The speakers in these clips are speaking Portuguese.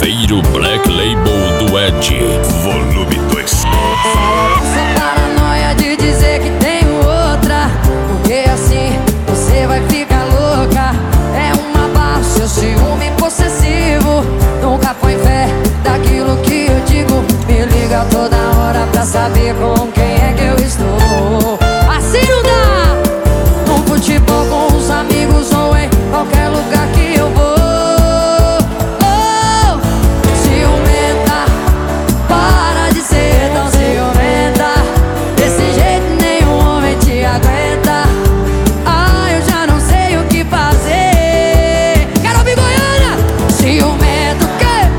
Safeiro Black Label do Ed, volume 2. Essa paranoia de dizer que tenho outra, porque assim você vai ficar louca. É uma barra, seu ciúme possessivo. Nunca põe fé daquilo que eu digo. Me liga toda hora pra saber com quem é que eu estou. Assim não dá. No futebol com os amigos ou em qualquer lugar que eu vou. Ciumenta, para de ser tão ciumenta. Desse jeito nenhum homem te aguenta. Ah, eu já não sei o que fazer. Quero ouvir Goiânia. Ciumento o quê?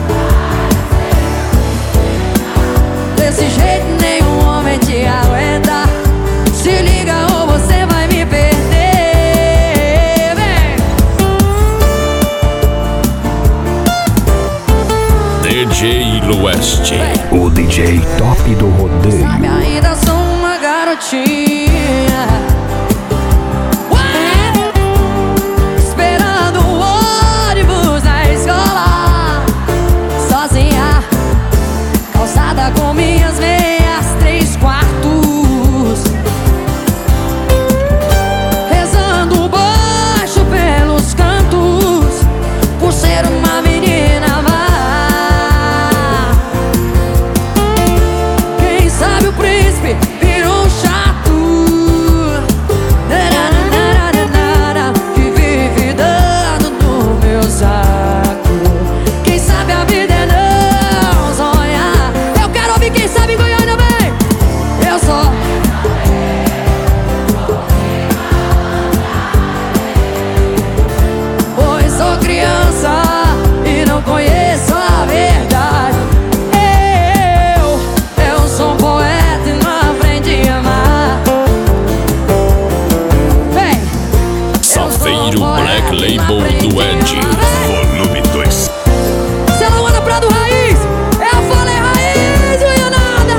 Desse jeito nenhum homem te aguenta. Se liga ou você vai me perder. Vem. DJ Lueste, o DJ top do rodeio. Sabe, ainda sou uma garotinha. Esperando o ônibus na escola, sozinha, calçada com minhas meias 3/4, rezando baixo pelos cantos, por ser uma menina má. Quem sabe o príncipe virou um chato, que vive dando no meu saco. Quem sabe a vida é não sonhar. Eu quero ouvir quem sabe Goiânia, bem. Eu só pois sou criança e não conheço a verdade. Eu sou um poeta e não aprendi a amar. Vem. Safeiro Black Label do Ed, volume 2. Se ela anda pra do raiz, eu falei raiz, Goianada.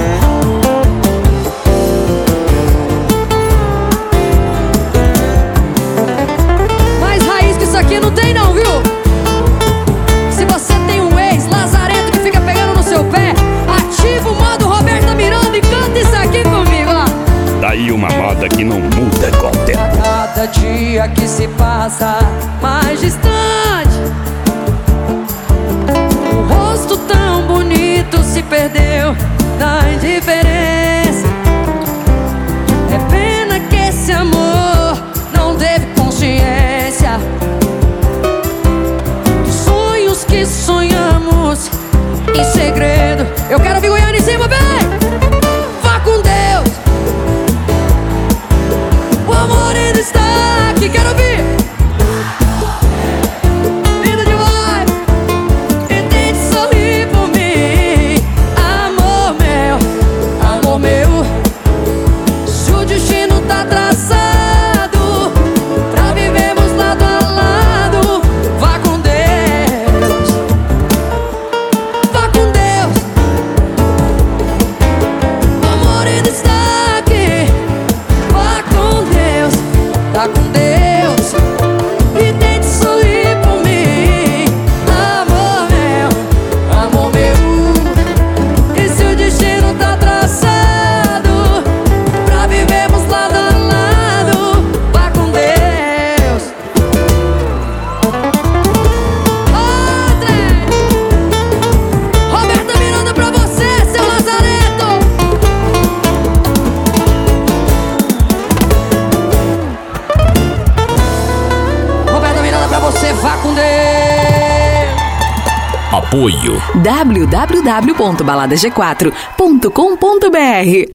Mais raiz que isso aqui não tem não, viu? Se você tem um ex-lazarento que fica pegando no seu pé, ativa o modo Roberta Miranda e canta isso aqui comigo, ó. Daí uma moda que não muda com o tempo. A cada dia que se passa mais distante, o rosto tão bonito se perdeu na indiferença. É pena que esse amor não teve consciência dos sonhos que sonhamos em segredo. Eu quero ouvir Goiânia em cima, vem! Vá com Deus. O amor ainda está aqui, quero ouvir. Lindo demais. E tente sorrir por mim, amor meu, amor meu. Se o destino tá traçado pra vivermos lado a lado, vá com Deus. Vá com Deus. O amor ainda está aqui. Vá com Deus. Vá com Deus. E tente sorrir por mim, amor meu, amor meu. E se o destino tá traçado pra vivermos lado a lado, vá com Deus. Outra! Roberta Miranda pra você, seu Lazareto. Roberta Miranda pra você, vá com Deus. Apoio www.baladag4.com.br